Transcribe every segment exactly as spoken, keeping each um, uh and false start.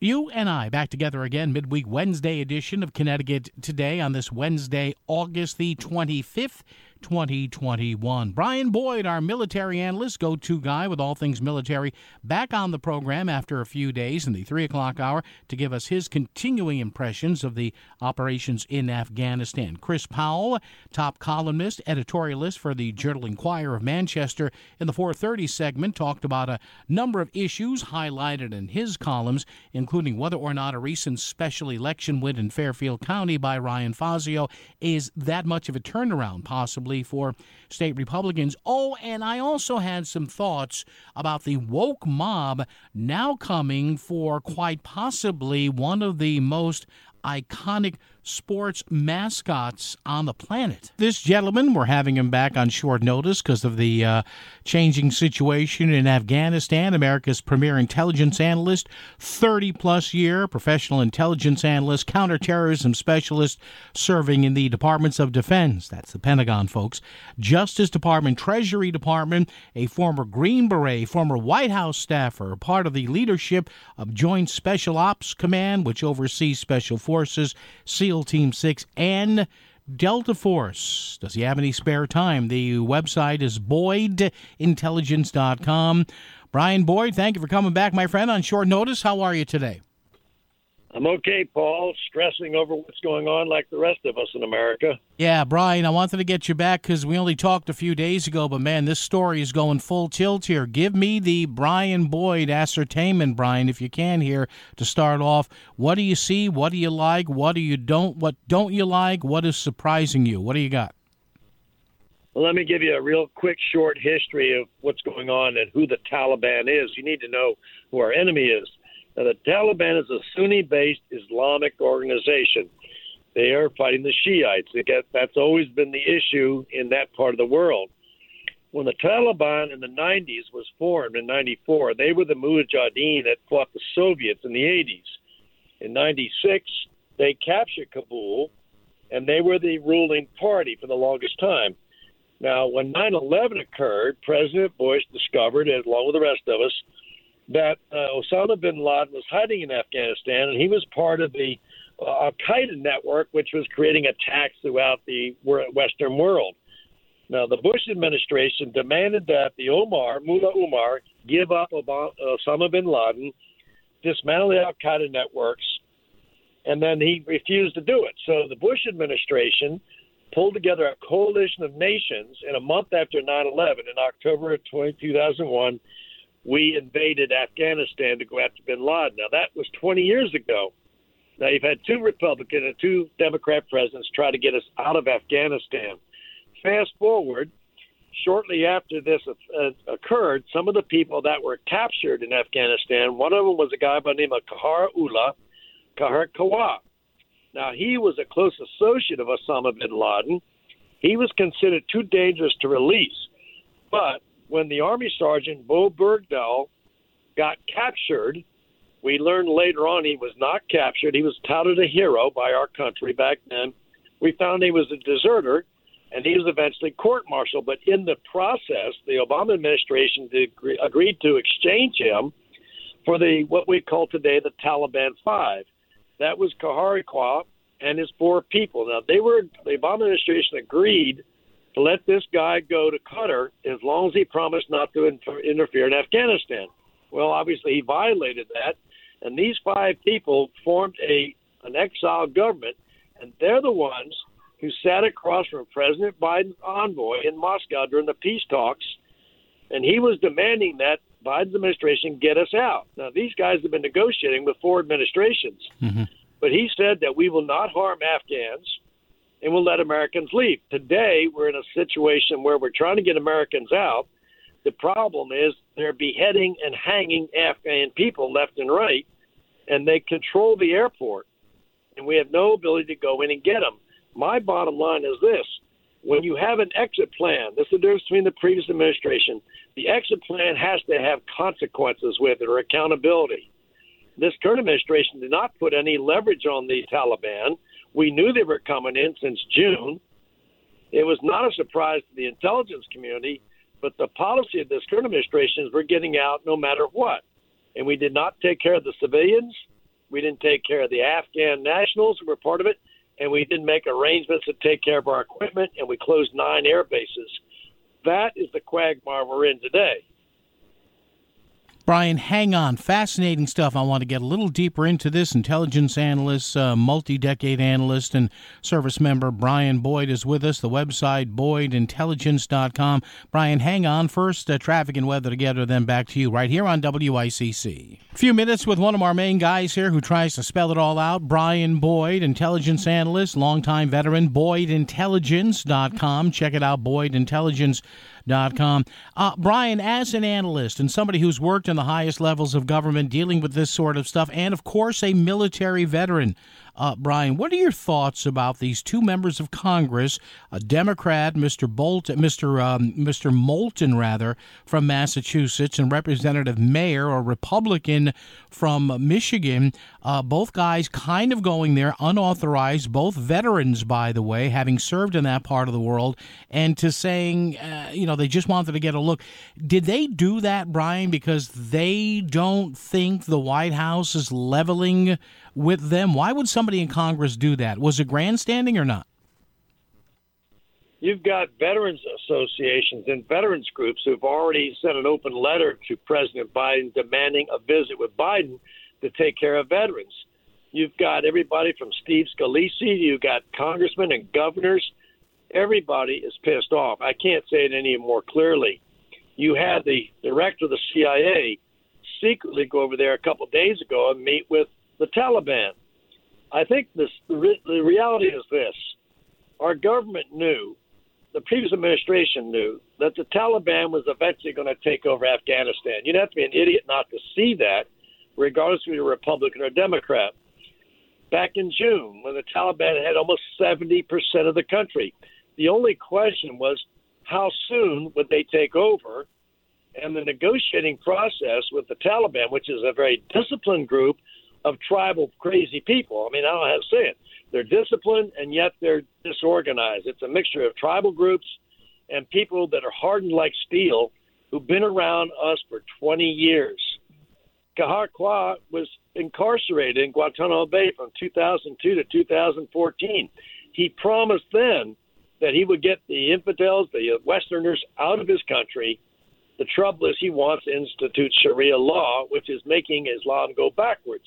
You and I back together again, midweek Wednesday edition of Connecticut Today on this Wednesday, August the twenty-fifth, twenty twenty-one. Brian Boyd, our military analyst, go-to guy with all things military, back on the program after a few days in the three o'clock hour to give us his continuing impressions of the operations in Afghanistan. Chris Powell, top columnist, editorialist for the Journal-Inquirer of Manchester, in the four thirty segment, talked about a number of issues highlighted in his columns, including whether or not a recent special election win in Fairfield County by Ryan Fazio is that much of a turnaround, possibly, for state Republicans. Oh, and I also had some thoughts about the woke mob now coming for quite possibly one of the most iconic sports mascots on the planet. This gentleman, we're having him back on short notice because of the uh, changing situation in Afghanistan. America's premier intelligence analyst, thirty-plus year professional intelligence analyst, counterterrorism specialist, serving in the Departments of Defense. That's the Pentagon, folks. Justice Department, Treasury Department, a former Green Beret, former White House staffer, part of the leadership of Joint Special Ops Command, which oversees Special Forces, SEAL Team six, and Delta Force. Does he have any spare time? The website is boyd intelligence dot com. Brian Boyd, thank you for coming back, my friend, on short notice. How are you today? I'm okay, Paul, stressing over what's going on like the rest of us in America. Yeah, Brian, I wanted to get you back because we only talked a few days ago, but, man, this story is going full tilt here. Give me the Brian Boyd ascertainment, Brian, if you can here, to start off. What do you see? What do you like? What do you don't? What don't you like? What is surprising you? What do you got? Well, let me give you a real quick, short history of what's going on and who the Taliban is. You need to know who our enemy is. Now, the Taliban is a Sunni-based Islamic organization. They are fighting the Shiites. That's always been the issue in that part of the world. When the Taliban in the nineties was formed in ninety-four, they were the Mujahideen that fought the Soviets in the eighties. In ninety-six, they captured Kabul, and they were the ruling party for the longest time. Now, when nine eleven occurred, President Bush discovered, along with the rest of us, that uh, Osama bin Laden was hiding in Afghanistan, and he was part of the uh, Al-Qaeda network, which was creating attacks throughout the Western world. Now, the Bush administration demanded that the Omar, Mullah Omar, give up Osama bin Laden, dismantle the Al-Qaeda networks, and then he refused to do it. So the Bush administration pulled together a coalition of nations, and a month after nine eleven, in October of two thousand one, we invaded Afghanistan to go after bin Laden. Now, that was twenty years ago. Now, you've had two Republican and two Democrat presidents try to get us out of Afghanistan. Fast forward, shortly after this uh, occurred, some of the people that were captured in Afghanistan, one of them was a guy by the name of Kahar Ullah, Kahar Kawa. Now, he was a close associate of Osama bin Laden. He was considered too dangerous to release. But when the Army Sergeant Bo Bergdahl got captured, we learned later on he was not captured. He was touted a hero by our country back then. We found he was a deserter, and he was eventually court-martialed. But in the process, the Obama administration degree, agreed to exchange him for the what we call today the Taliban Five. That was Kahar Kawa and his four people. Now, they were the Obama administration agreed to let this guy go to Qatar as long as he promised not to inter- interfere in Afghanistan. Well, obviously, he violated that, and these five people formed a an exile government, and they're the ones who sat across from President Biden's envoy in Moscow during the peace talks, and he was demanding that Biden's administration get us out. Now, these guys have been negotiating with four administrations, mm-hmm. but he said that we will not harm Afghans, and we'll let Americans leave. Today, we're in a situation where we're trying to get Americans out. The problem is they're beheading and hanging Afghan people left and right, and they control the airport, and we have no ability to go in and get them. My bottom line is this. When you have an exit plan, this is the difference between the previous administration, the exit plan has to have consequences with it or accountability. This current administration did not put any leverage on the Taliban. We knew they were coming in since June. It was not a surprise to the intelligence community, but the policy of this current administration is we're getting out no matter what. And we did not take care of the civilians, We didn't take care of the Afghan nationals who were part of it, and we didn't make arrangements to take care of our equipment, and we closed nine air bases. That is the quagmire we're in today. Brian, hang on. Fascinating stuff. I want to get a little deeper into this. Intelligence analyst, uh, multi-decade analyst, and service member Brian Boyd is with us. The website, boyd intelligence dot com. Brian, hang on. First, uh, traffic and weather together, then back to you right here on W I C C. A few minutes with one of our main guys here who tries to spell it all out. Brian Boyd, intelligence analyst, longtime veteran, boyd intelligence dot com. Check it out, boyd intelligence dot com. Uh, Brian, as an analyst and somebody who's worked in the highest levels of government dealing with this sort of stuff, and of course a military veteran, uh, Brian, what are your thoughts about these two members of Congress, a Democrat, Mister Bolt, Mister Um, Mister Moulton, rather, from Massachusetts, and Representative Mayer, a Republican from Michigan, uh, both guys kind of going there unauthorized, both veterans, by the way, having served in that part of the world, and to saying, uh, you know, they just wanted to get a look. Did they do that, Brian, because they don't think the White House is leveling with them? Why would somebody in Congress do that? Was it grandstanding or not? You've got veterans associations and veterans groups who've already sent an open letter to President Biden demanding a visit with Biden to take care of veterans. You've got everybody from Steve Scalise, you've got congressmen and governors. Everybody is pissed off. I can't say it any more clearly. You had the director of the C I A secretly go over there a couple of days ago and meet with the Taliban. I think this, the, re- the reality is this. Our government knew, the previous administration knew, that the Taliban was eventually going to take over Afghanistan. You'd have to be an idiot not to see that, regardless if you're a Republican or Democrat. Back in June, when the Taliban had almost seventy percent of the country, the only question was how soon would they take over? And the negotiating process with the Taliban, which is a very disciplined group of tribal crazy people. I mean, I don't know how to say it. They're disciplined, and yet they're disorganized. It's a mixture of tribal groups and people that are hardened like steel who've been around us for twenty years. Kahar Kwa was incarcerated in Guantanamo Bay from two thousand two to two thousand fourteen. He promised then that he would get the infidels, the Westerners, out of his country. The trouble is he wants to institute Sharia law, which is making Islam go backwards.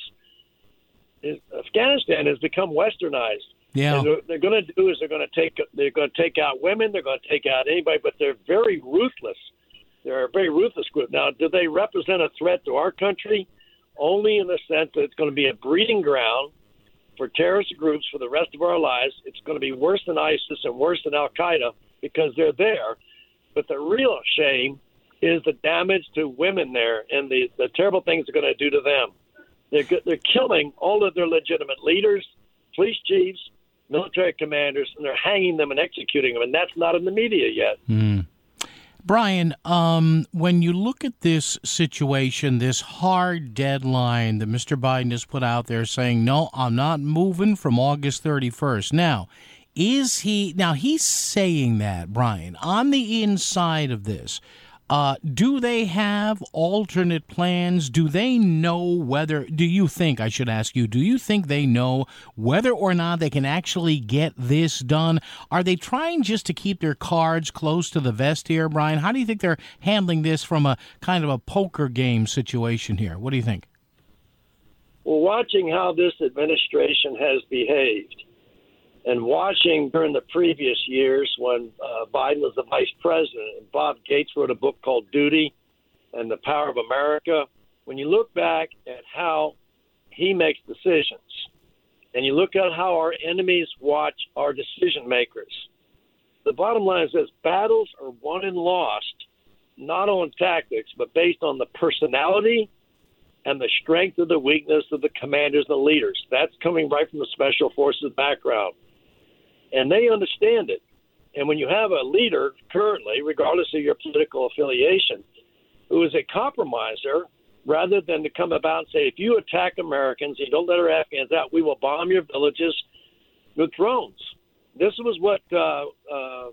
Afghanistan has become westernized. Yeah. And what they're going to do is they're going to take they're going to take out women, they're going to take out anybody, but they're very ruthless. They're a very ruthless group. Now, do they represent a threat to our country? Only in the sense that it's going to be a breeding ground for terrorist groups for the rest of our lives. It's going to be worse than ISIS and worse than Al-Qaeda because they're there. But the real shame is the damage to women there and the, the terrible things they're going to do to them. They're, they're killing all of their legitimate leaders, police chiefs, military commanders, and they're hanging them and executing them, and that's not in the media yet. Mm. Brian, um, when you look at this situation, this hard deadline that Mister Biden has put out there saying, no, I'm not moving from August thirty-first. Now, is he, now he's saying that, Brian, on the inside of this, Uh, do they have alternate plans? Do they know whether, do you think, I should ask you, do you think they know whether or not they can actually get this done? Are they trying just to keep their cards close to the vest here, Brian? How do you think they're handling this from a kind of a poker game situation here? What do you think? Well, watching how this administration has behaved, and watching during the previous years when uh, Biden was the vice president and Bob Gates wrote a book called Duty and the Power of America, when you look back at how he makes decisions and you look at how our enemies watch our decision makers, the bottom line is this: battles are won and lost not on tactics, but based on the personality and the strength or the weakness of the commanders and the leaders. That's coming right from the Special Forces background. And they understand it. And when you have a leader currently, regardless of your political affiliation, who is a compromiser, rather than to come about and say, if you attack Americans, you don't let our Afghans out, we will bomb your villages with drones. This was what, uh, uh,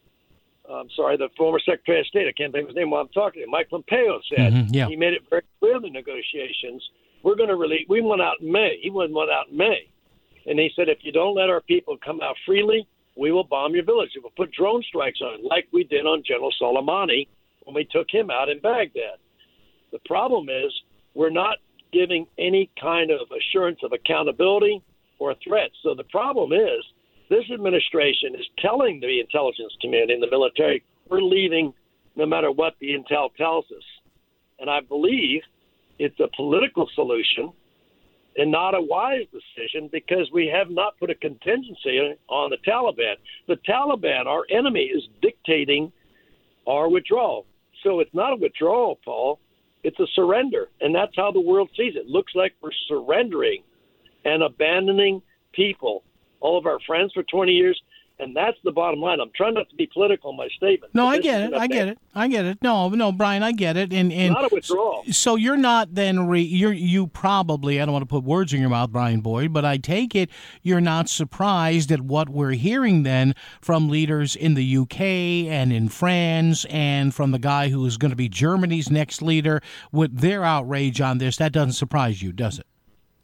I'm sorry, the former Secretary of State, I can't think of his name while I'm talking to you, Mike Pompeo said. Mm-hmm, yeah. He made it very clear in the negotiations we're going to release. We went out in May. He went out in May, and he said, if you don't let our people come out freely, we will bomb your village. We'll put drone strikes on it, like we did on General Soleimani when we took him out in Baghdad. The problem is we're not giving any kind of assurance of accountability or threats. So the problem is this administration is telling the intelligence community and the military, we're leaving no matter what the intel tells us. And I believe it's a political solution and not a wise decision, because we have not put a contingency on the Taliban. The Taliban, our enemy, is dictating our withdrawal. So it's not a withdrawal, Paul. It's a surrender, and that's how the world sees it. It looks like we're surrendering and abandoning people, all of our friends for twenty years, and that's the bottom line. I'm trying not to be political in my statement. No, I get it. I get it. I get it. No, no, Brian, I get it. And and not a withdrawal. So you're not then re, you're you probably, I don't want to put words in your mouth, Brian Boyd, but I take it you're not surprised at what we're hearing then from leaders in the U K and in France and from the guy who is going to be Germany's next leader with their outrage on this. That doesn't surprise you, does it?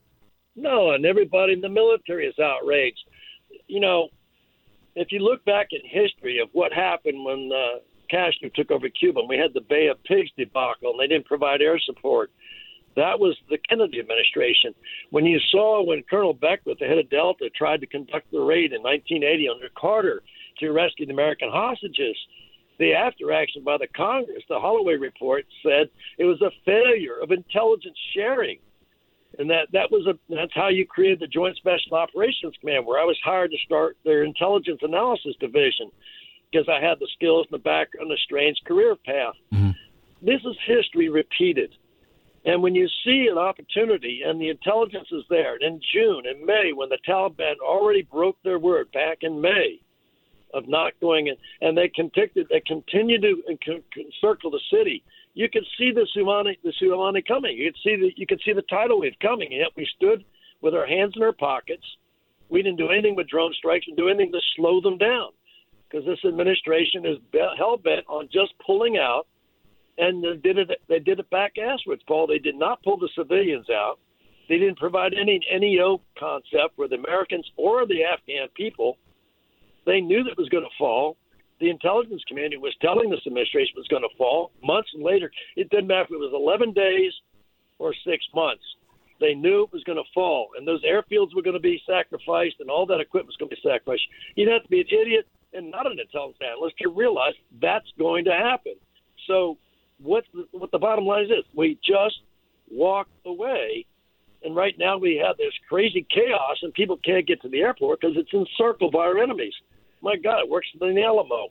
No, and everybody in the military is outraged. You know, if you look back in history of what happened when uh, Castro took over Cuba, and we had the Bay of Pigs debacle, and they didn't provide air support, that was the Kennedy administration. When you saw when Colonel Beckwith, the head of Delta, tried to conduct the raid in nineteen eighty under Carter to rescue the American hostages, the after action by the Congress, the Holloway report, said it was a failure of intelligence sharing. And that, that was a that's how you created the Joint Special Operations Command, where I was hired to start their intelligence analysis division because I had the skills and the background, the strange career path. Mm-hmm. This is history repeated. And when you see an opportunity and the intelligence is there, in June and May, when the Taliban already broke their word back in May of not going in, and they continued, they continued to encircle the city, you could see the tsunami, the tsunami coming. You could see the you could see the tidal wave coming. And yet we stood with our hands in our pockets. We didn't do anything with drone strikes and do anything to slow them down, because this administration is hell bent on just pulling out, and they did it. They did it back asswards, Paul. They did not pull the civilians out. They didn't provide any N E O concept for the Americans or the Afghan people. They knew that it was going to fall. The intelligence community was telling this administration was going to fall months and later. It didn't matter if it was eleven days or six months. They knew it was going to fall, and those airfields were going to be sacrificed, and all that equipment was going to be sacrificed. You'd have to be an idiot and not an intelligence analyst to realize that's going to happen. So what the, what the bottom line is, is we just walked away, and right now we have this crazy chaos, and people can't get to the airport because it's encircled by our enemies. My God, it works in the Alamo.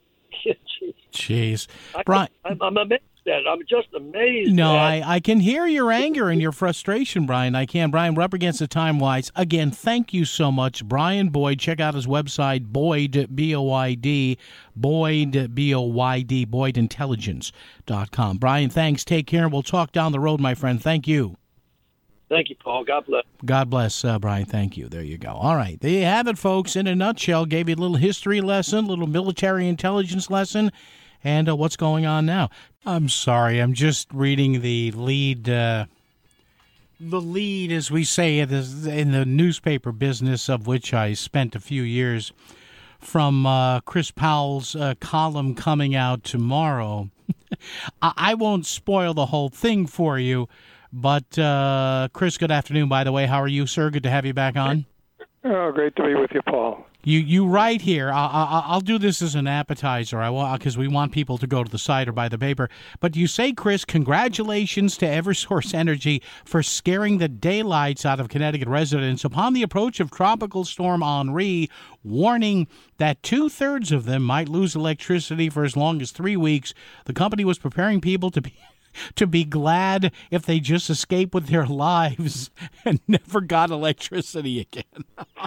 Jeez. I, Brian, I'm, I'm amazed at it. I'm just amazed. No, at I, I can hear your anger and your frustration, Brian. I can. Brian, we're up against the time-wise. Again, thank you so much. Brian Boyd, check out his website, Boyd, B O Y D, Boyd, B O Y D, Boyd Intelligence dot com. Brian, thanks. Take care. We'll talk down the road, my friend. Thank you. Thank you, Paul. God bless. God bless, uh, Brian. Thank you. There you go. All right. There you have it, folks. In a nutshell, gave you a little history lesson, a little military intelligence lesson, and uh, what's going on now. I'm sorry. I'm just reading the lead, uh, the lead, as we say it, is in the newspaper business, of which I spent a few years, from uh, Chris Powell's uh, column coming out tomorrow. I won't spoil the whole thing for you. But, uh, Chris, good afternoon, by the way. How are you, sir? Good to have you back on. Oh, great to be with you, Paul. You you write here. I, I, I'll do this as an appetizer. I want because we want people to go to the site or buy the paper. But you say, Chris, congratulations to Eversource Energy for scaring the daylights out of Connecticut residents upon the approach of Tropical Storm Henri, warning that two-thirds of them might lose electricity for as long as three weeks. The company was preparing people to be... to be glad if they just escaped with their lives and never got electricity again.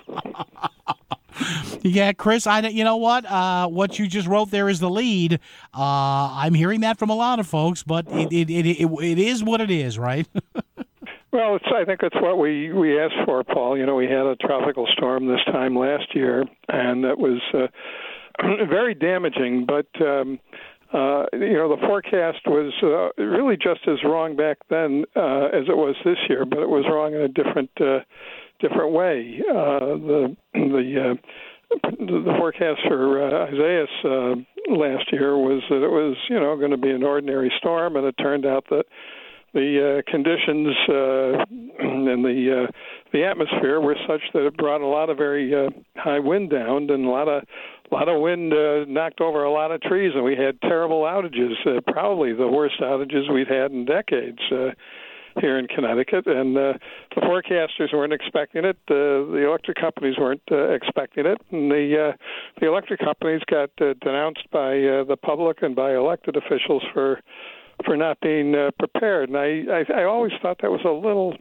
Yeah, Chris, I you know what? Uh, what you just wrote there is the lead. Uh, I'm hearing that from a lot of folks, but it it it, it, it is what it is, right? Well, it's, I think it's what we, we asked for, Paul. You know, we had a tropical storm this time last year, and that was uh, very damaging, but... Um, uh, you know, the forecast was uh, really just as wrong back then uh, as it was this year, but it was wrong in a different uh, different way. Uh, the the uh, the forecast for uh, Isaias uh, last year was that it was, you know, going to be an ordinary storm, and it turned out that the uh, conditions uh, in the uh, the atmosphere were such that it brought a lot of very uh, high wind down, and a lot of a lot of wind uh, knocked over a lot of trees, and we had terrible outages, uh, probably the worst outages we've had in decades. Uh, here in Connecticut, and uh, the forecasters weren't expecting it. Uh, the electric companies weren't uh, expecting it, and the uh, the electric companies got uh, denounced by uh, the public and by elected officials for for not being uh, prepared. And I, I I always thought that was a little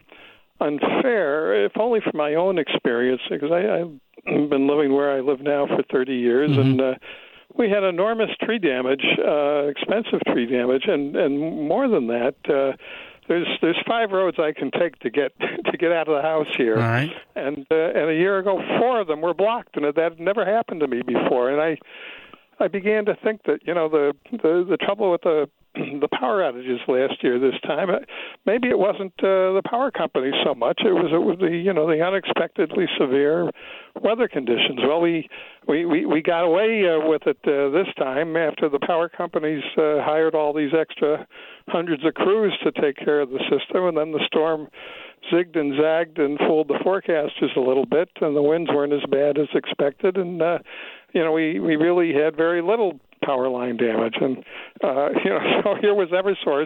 unfair, if only from my own experience, because I, I've been living where I live now for thirty years, mm-hmm. and uh, we had enormous tree damage, uh, expensive tree damage, and and more than that. Uh, There's there's five roads I can take to get to get out of the house here, all right. and uh, and a year ago four of them were blocked, and that had never happened to me before. And I I began to think that you know the the, the trouble with the the power outages last year this time, maybe it wasn't uh, the power companies so much. It was it was the you know the unexpectedly severe weather conditions. Well, we we we, we got away uh, with it uh, this time after the power companies uh, hired all these extra hundreds of crews to take care of the system, and then the storm zigged and zagged and fooled the forecasters a little bit, and the winds weren't as bad as expected, and uh, you know we we really had very little power line damage, and uh, you know, so here was Eversource,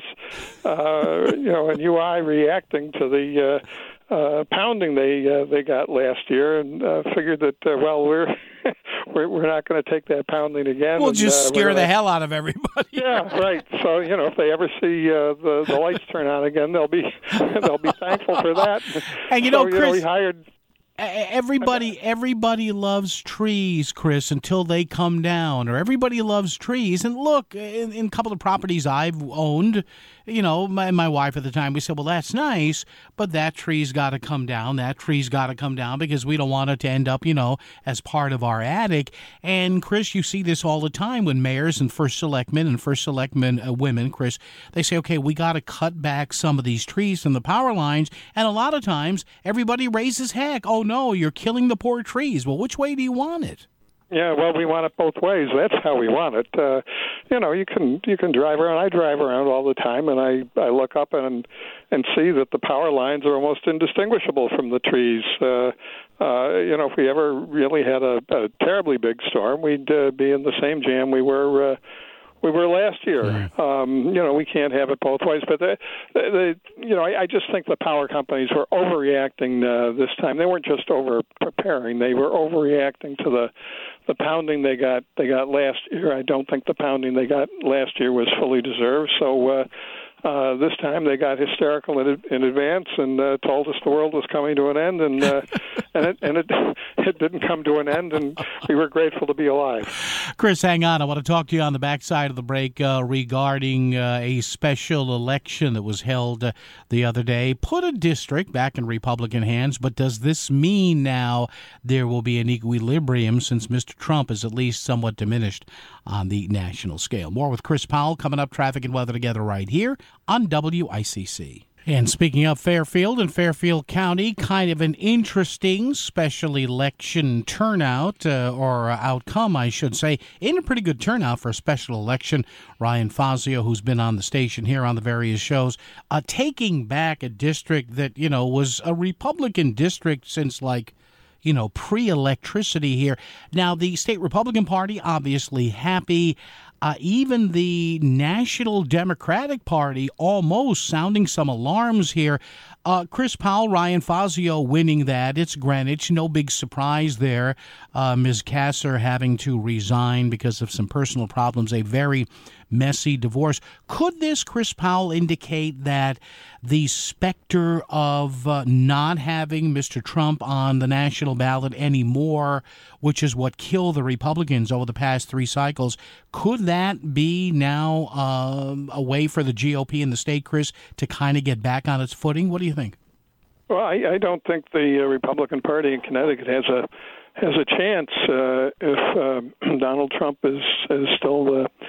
uh, you know, and U I reacting to the uh, uh, pounding they uh, they got last year, and uh, figured that uh, well, we're we're, we're not going to take that pounding again. We'll and, just uh, scare gonna, the hell out of everybody. Yeah, right. So you know, if they ever see uh, the the lights turn on again, they'll be they'll be thankful for that. And you so, know, Chris, you know, we hired. Everybody, everybody loves trees, Chris, until they come down. Or everybody loves trees. And look, in, in a couple of properties I've owned, you know, my, my wife at the time, we said, well, that's nice, but that tree's got to come down. That tree's got to come down because we don't want it to end up, you know, as part of our attic. And, Chris, you see this all the time when mayors and first selectmen and first selectmen uh, women, Chris, they say, okay, we got to cut back some of these trees from the power lines. And a lot of times, everybody raises heck. Oh, no, you're killing the poor trees. Well, which way do you want it? Yeah, well, we want it both ways. That's how we want it. Uh, you know, you can you can drive around. I drive around all the time, and I, I look up and and see that the power lines are almost indistinguishable from the trees. Uh, uh, you know, if we ever really had a, a terribly big storm, we'd uh, be in the same jam we were. Uh, We were last year. Mm. Um, you know, we can't have it both ways. But, the, the, you know, I, I just think the power companies were overreacting uh, this time. They weren't just over-preparing. They were overreacting to the the pounding they got they got last year. I don't think the pounding they got last year was fully deserved. So uh, uh, this time they got hysterical in, in advance and uh, told us the world was coming to an end, and uh, and it and it it didn't come to an end, and we were grateful to be alive. Chris, hang on. I want to talk to you on the backside of the break uh, regarding uh, a special election that was held uh, the other day. Put a district back in Republican hands, but does this mean now there will be an equilibrium since Mister Trump is at least somewhat diminished on the national scale? More with Chris Powell coming up. Traffic and weather together right here on W I C C. And speaking of Fairfield and Fairfield County, kind of an interesting special election turnout, uh, or outcome, I should say. In a pretty good turnout for a special election. Ryan Fazio, who's been on the station here on the various shows, uh, taking back a district that, you know, was a Republican district since, like, you know, pre-electricity here. Now, the state Republican Party, obviously happy. Uh, even the National Democratic Party almost sounding some alarms here. Uh, Chris Powell, Ryan Fazio winning that. It's Greenwich. No big surprise there. Uh, Miz Kasser having to resign because of some personal problems. A very messy divorce. Could this, Chris Powell, indicate that the specter of uh, not having Mister Trump on the national ballot anymore, which is what killed the Republicans over the past three cycles, could that be now um, a way for the G O P in the state, Chris, to kind of get back on its footing? What do you think? Well, I, I don't think the uh, Republican Party in Connecticut has a has a chance uh, if uh, Donald Trump is is still the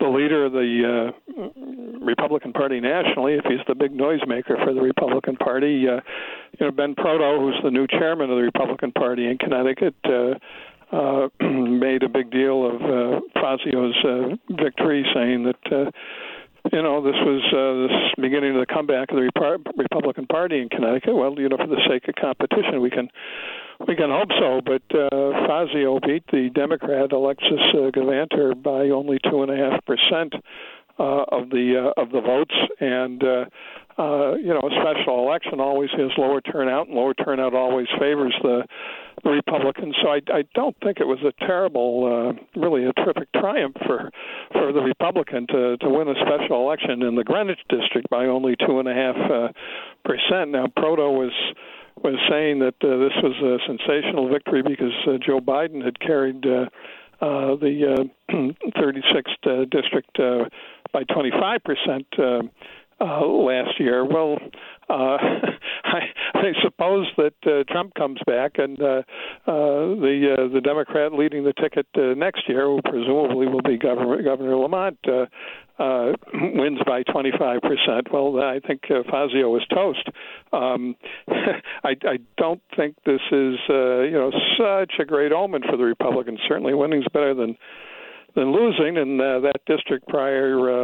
the leader of the uh, Republican Party nationally, if he's the big noisemaker for the Republican Party, uh, you know, Ben Proto, who's the new chairman of the Republican Party in Connecticut, uh, uh, made a big deal of uh, Fazio's uh, victory, saying that, uh, you know, this was uh, this beginning of the comeback of the Rep- Republican Party in Connecticut. Well, you know, for the sake of competition, we can we can hope so. But uh, Fazio beat the Democrat Alexis uh, Gavanter by only two and a half percent uh, of the uh, of the votes, and uh, uh, you know, a special election always has lower turnout, and lower turnout always favors the the Republicans. So I, I don't think it was a terrible, uh, really a terrific triumph for for the Republican to, to win a special election in the Greenwich district by only two and a half uh, percent. Now, Proto was was saying that uh, this was a sensational victory because uh, Joe Biden had carried uh, uh, the uh, thirty-sixth uh, district uh, by twenty-five percent uh, uh, last year. Well, uh, I, I suppose that uh, Trump comes back and uh, uh, the uh, the Democrat leading the ticket uh, next year, who presumably will be Governor, Governor Lamont, uh, uh, wins by twenty-five percent. Well, I think uh, Fazio is toast. Um, I, I don't think this is uh, you know such a great omen for the Republicans. Certainly, winning's better than than losing, and uh, that district prior. Uh,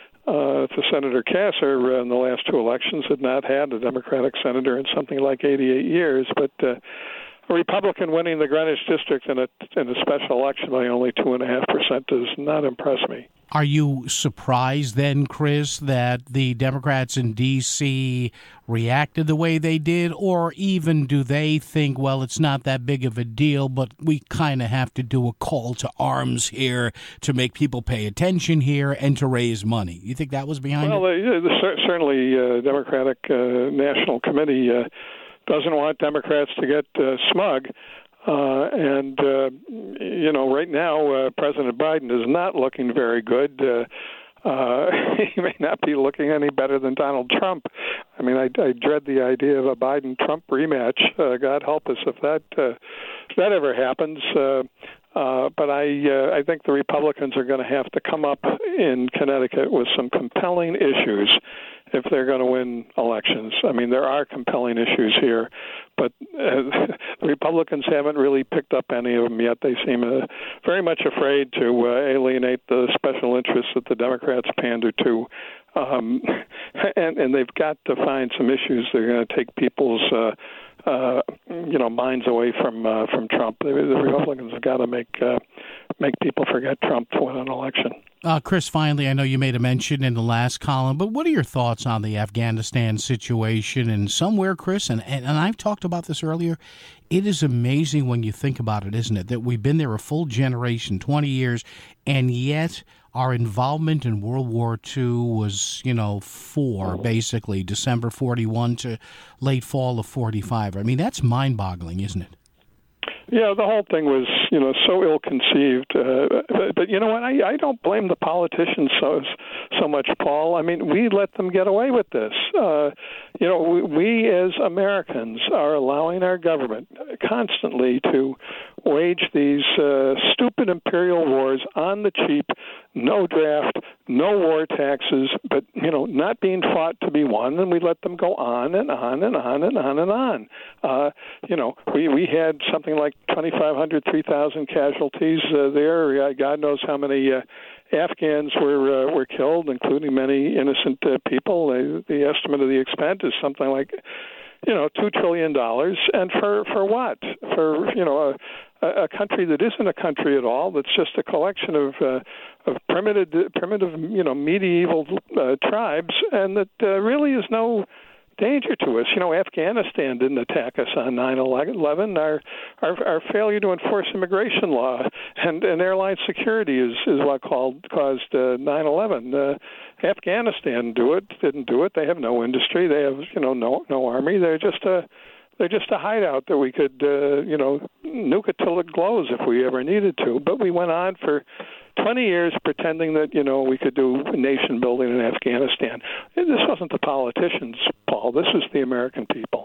Uh, to Senator Kasser uh, in the last two elections had not had a Democratic senator in something like eighty-eight years. But uh, a Republican winning the Greenwich district in a, in a special election by only two and a half percent does not impress me. Are you surprised then, Chris, that the Democrats in D C reacted the way they did, or even do they think, well, it's not that big of a deal, but we kind of have to do a call to arms here to make people pay attention here and to raise money? You think that was behind well, it? Well, uh, certainly uh, Democratic uh, National Committee uh, doesn't want Democrats to get uh, smug. Uh, and, uh, you know, right now, uh, President Biden is not looking very good. Uh, uh, he may not be looking any better than Donald Trump. I mean, I, I dread the idea of a Biden-Trump rematch. Uh, God help us if that uh, if that ever happens. Uh, uh, but I uh, I think the Republicans are going to have to come up in Connecticut with some compelling issues if they're going to win elections. I mean, there are compelling issues here, but uh, the Republicans haven't really picked up any of them yet. They seem uh, very much afraid to uh, alienate the special interests that the Democrats pander to. Um, and, and they've got to find some issues that are going to take people's, uh, uh, you know, minds away from uh, from Trump. The, the Republicans have got to make uh, make people forget Trump to win an election. Uh, Chris, finally, I know you made a mention in the last column, but what are your thoughts on the Afghanistan situation? And somewhere, Chris, and, and, and I've talked about this earlier, it is amazing when you think about it, isn't it, that we've been there a full generation, twenty years, and yet our involvement in World War Two was, you know, four, basically, December forty-one to late fall of forty-five. I mean, that's mind-boggling, isn't it? Yeah, the whole thing was, you know, so ill-conceived. Uh, but, but you know what? I, I don't blame the politicians so so much, Paul. I mean, we let them get away with this. Uh, you know, we, we as Americans are allowing our government constantly to wage these uh, stupid imperial wars on the cheap, no draft, no war taxes, but, you know, not being fought to be won, and we let them go on and on and on and on and on. Uh, you know, we, we had something like twenty-five hundred, three thousand casualties uh, there. God knows how many uh, Afghans were uh, were killed, including many innocent uh, people. Uh, the estimate of the expense is something like, you know, two trillion dollars. And for, for what? For, you know, a, a country that isn't a country at all, that's just a collection of uh, of primitive, primitive, you know, medieval uh, tribes, and that uh, really is no danger to us. You know, Afghanistan didn't attack us on nine eleven. Our, our our failure to enforce immigration law and, and airline security is, is what called, caused uh, nine eleven. Uh, Afghanistan do it, didn't do it. They have no industry. They have, you know, no no army. They're just a they're just a hideout that we could, uh, you know, nuke it till it glows if we ever needed to. But we went on for twenty years pretending that, you know, we could do nation building in Afghanistan. This wasn't the politicians, Paul. This was the American people.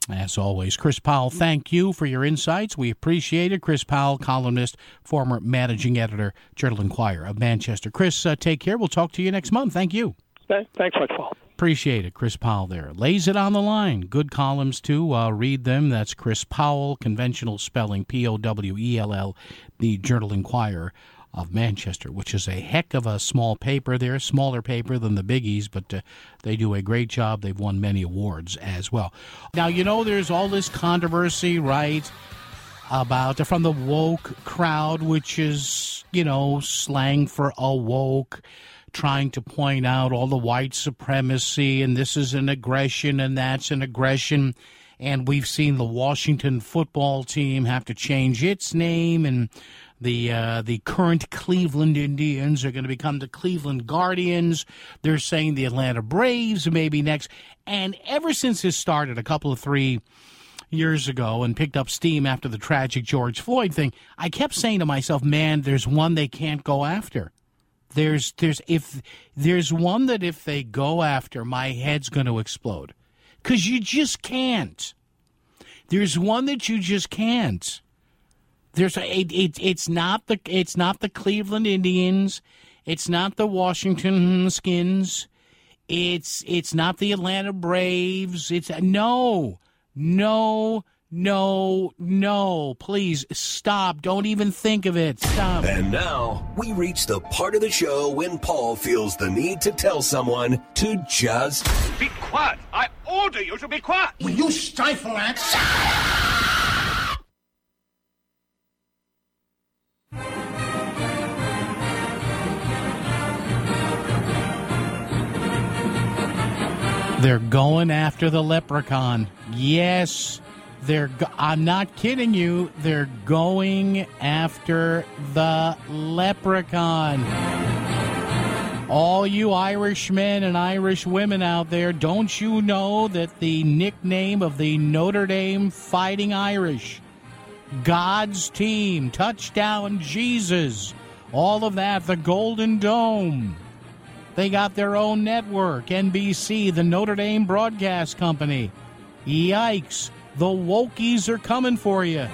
As always, Chris Powell, thank you for your insights. We appreciate it. Chris Powell, columnist, former managing editor, Journal-Enquirer of Manchester. Chris, uh, take care. We'll talk to you next month. Thank you. Thanks much, Paul. Appreciate it. Chris Powell there. Lays it on the line. Good columns, too. Uh, read them. That's Chris Powell, conventional spelling, P O W E L L, the Journal-Enquirer of Manchester, which is a heck of a small paper there, smaller paper than the biggies, but uh, they do a great job. They've won many awards as well. Now, you know, there's all this controversy, right, about from the woke crowd, which is, you know, slang for awoke, trying to point out all the white supremacy, and this is an aggression, and that's an aggression. And we've seen the Washington football team have to change its name, and The uh, the current Cleveland Indians are going to become the Cleveland Guardians. They're saying the Atlanta Braves may be next. And ever since this started a couple of three years ago and picked up steam after the tragic George Floyd thing, I kept saying to myself, man, there's one they can't go after. There's there's if there's one that if they go after, my head's going to explode. Because you just can't. There's one that you just can't. There's a, it, it, it's not the it's not the Cleveland Indians, it's not the Washington Skins, it's it's not the Atlanta Braves. It's no, no, no, no. Please stop! Don't even think of it. Stop. And now we reach the part of the show when Paul feels the need to tell someone to just be quiet. I order you to be quiet. Will you stifle that? They're going after the leprechaun. Yes, they're. Go- I'm not kidding you. They're going after the leprechaun. All you Irishmen and Irish women out there, don't you know that the nickname of the Notre Dame Fighting Irish, God's team, Touchdown Jesus, all of that, the Golden Dome, they got their own network, N B C, the Notre Dame Broadcast Company. Yikes, the Wokies are coming for you.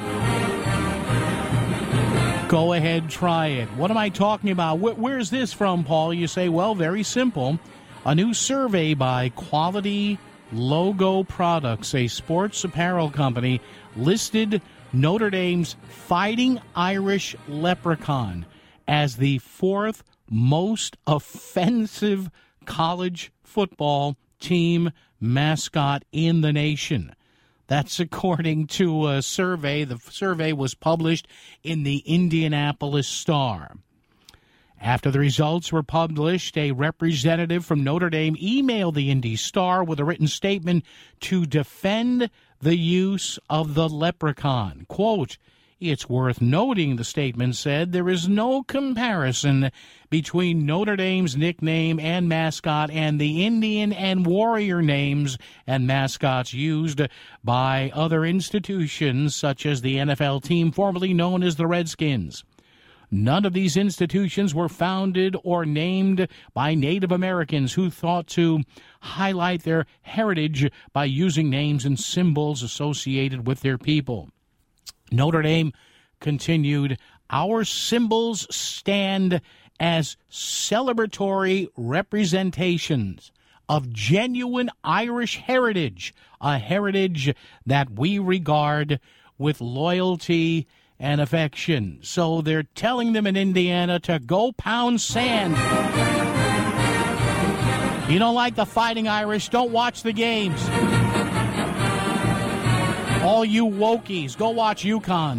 Go ahead, try it. What am I talking about? Where, where's this from, Paul? You say, well, very simple. A new survey by Quality Logo Products, a sports apparel company, listed Notre Dame's Fighting Irish Leprechaun as the fourth most offensive college football team mascot in the nation. That's according to a survey. The survey was published in the Indianapolis Star. After the results were published, a representative from Notre Dame emailed the Indy Star with a written statement to defend the use of the leprechaun. Quote, "It's worth noting," the statement said, "there is no comparison between Notre Dame's nickname and mascot and the Indian and Warrior names and mascots used by other institutions such as the N F L team formerly known as the Redskins. None of these institutions were founded or named by Native Americans who thought to highlight their heritage by using names and symbols associated with their people." Notre Dame continued, "Our symbols stand as celebratory representations of genuine Irish heritage, a heritage that we regard with loyalty and affection." So they're telling them in Indiana to go pound sand. You don't like the Fighting Irish? Don't watch the games. All you Wokies, go watch UConn.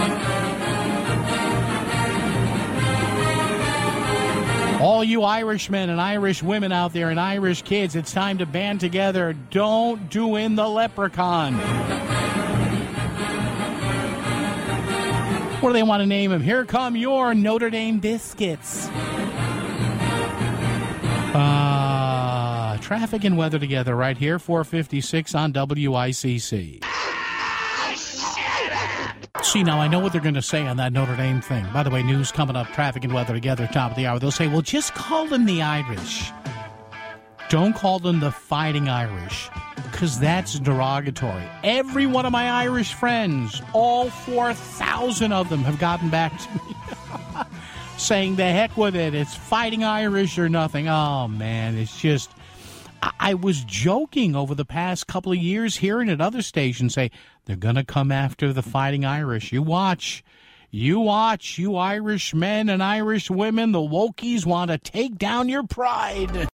All you Irishmen and Irish women out there and Irish kids, it's time to band together. Don't do in the leprechaun. What do they want to name him? Here come your Notre Dame biscuits. Uh, traffic and weather together right here, four fifty-six on W I C C. See, now I know what they're going to say on that Notre Dame thing. By the way, news coming up, traffic and weather together, top of the hour. They'll say, well, just call them the Irish. Don't call them the Fighting Irish, because that's derogatory. Every one of my Irish friends, all four thousand of them, have gotten back to me saying, the heck with it. It's Fighting Irish or nothing. Oh, man, it's just... I, I was joking over the past couple of years hearing at other stations say, they're going to come after the Fighting Irish. You watch. You watch, you Irish men and Irish women. The wokies want to take down your pride.